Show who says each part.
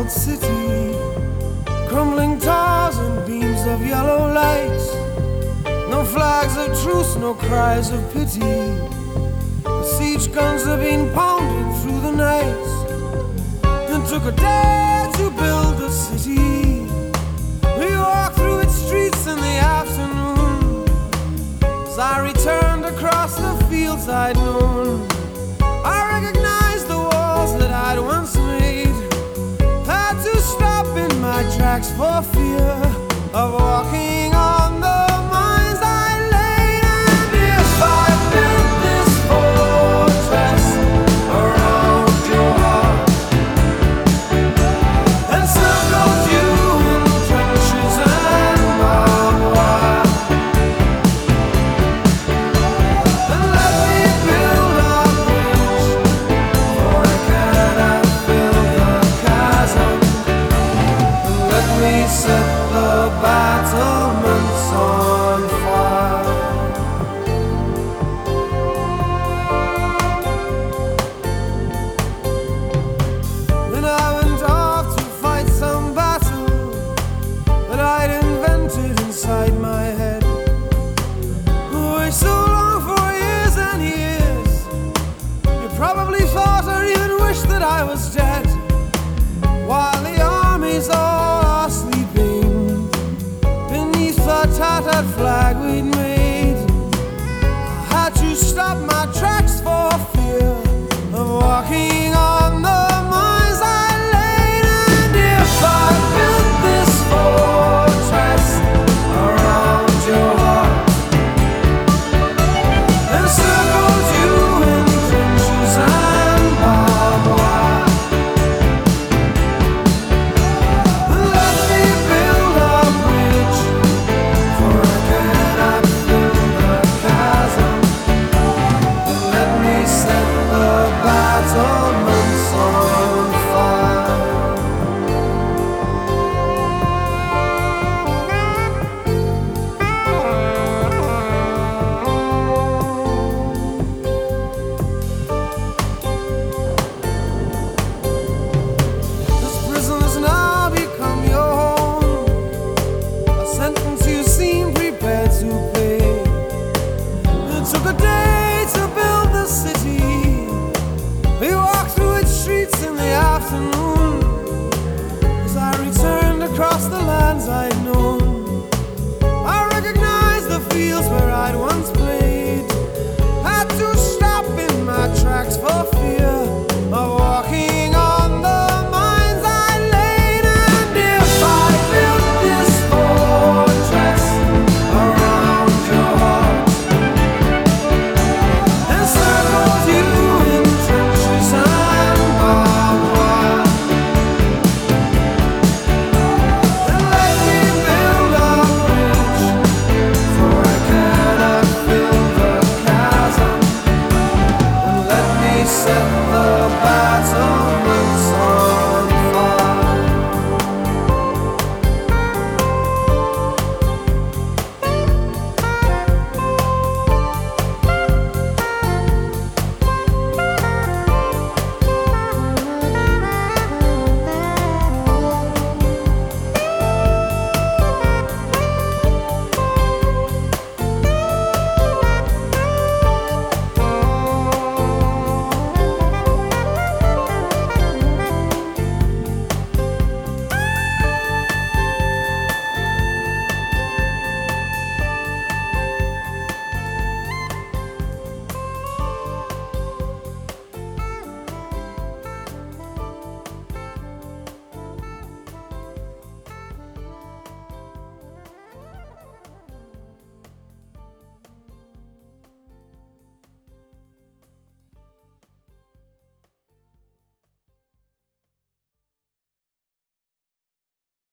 Speaker 1: city, crumbling towers and beams of yellow light. No flags of truce, no cries of pity. The siege guns have been pounding through the night. It took a day to build the city. We walked through its streets in the afternoon. As I returned across the fields I'd known, I recognized the walls that I'd once made. Had to stop in my tracks for fear of walking on the mines I laid. And if I built this fortress around your heart and circled you in trenches and barbed wire, then let me build a bridge, for I cannot fill the chasm. And let me set the battlements on fire. Then I went off to fight some battle that I'd invented inside my head. Oh, so long for years and years. You probably thought or even wished that I was dead, while the armies all are sleeping beneath the tattered flag we'd made.